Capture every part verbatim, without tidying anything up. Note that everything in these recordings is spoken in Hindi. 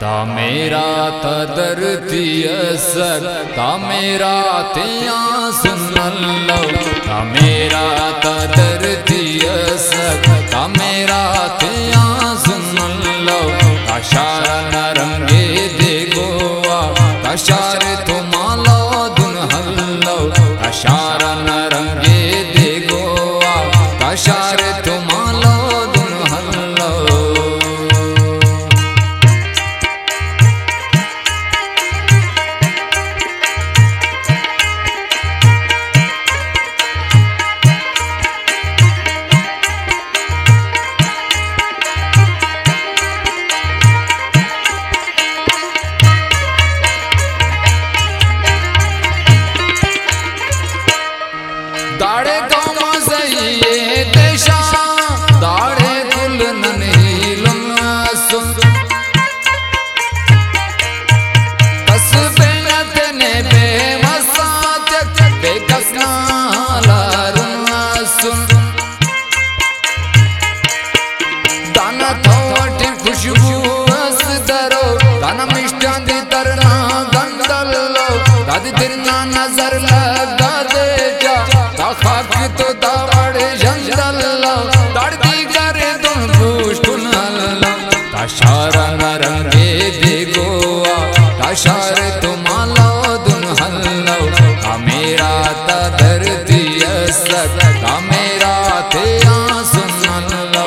ता मेरा तदरती असर ता मेरा तिया सुन लो ता मेरा तदरती असर ता मेरा तिया सुन लो कशार नरंगे दे गोवा कशार तुमालो दुन हल्लो कशार नरंगे दे गोवा कशार तुमालो दुन हल्लो दाड़े गाँव सही देशा दाड़े कुल नहीं सुन कसबे ने बेमसा बेकसना सुन दाना थोटी खुशबू हस दरो दाना मिष्टान दी तरना गंदलो दादी तिरना नजर लगा दे जा खाक तो दावड़े जंगल दाड़ दी करे तुम पुष्टुन कशार नरंगे दे गोवा कशार तुमालो दुन हल्लो का मेरा तदरती असर का मेरा तेरा सुन लो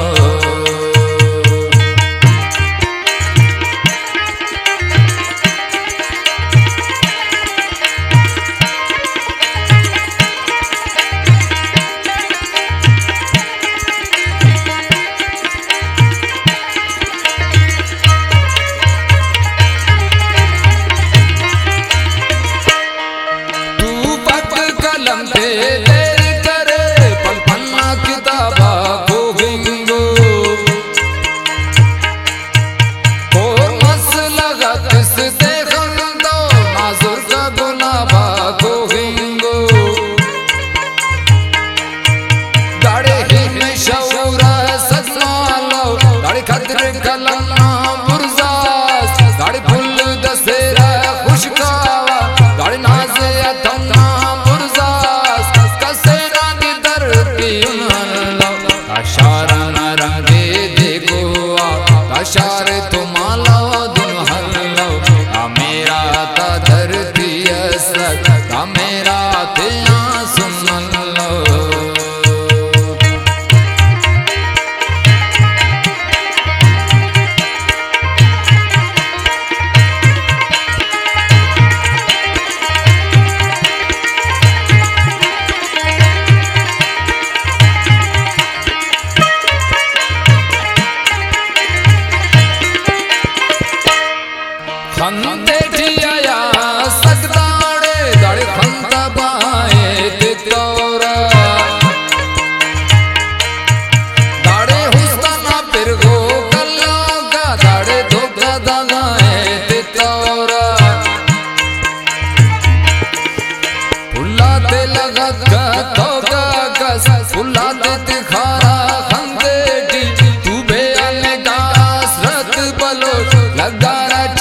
कशार तुमालो दुन हल्लो का मेरा तदरती असर का मेरा तिया सुन लो खंदे ठिया सकदाड़े दाड़े खंदा बाए तितौरा दाड़े हुस्तना फिर गो कल्ला का दाड़े धोखा दगाए तितौरा फुल्ला ते लगत का तोगा कस फुल्ला ते तिखारा खंदे टी तू बे आने गास रत बलो लगा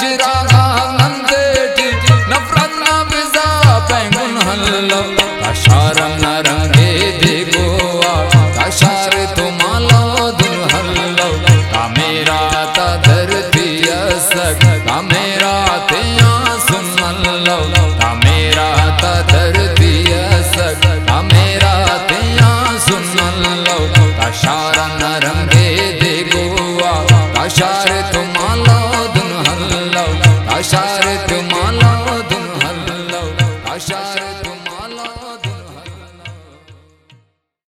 कशार नरंगे दे गोवा कशार तुमालो दुन हल्लो का मेरा तदरती असर का मेरा तिया सुन लो का मेरा तदरती असर का मेरा तिया सुन लो कशार नरंगे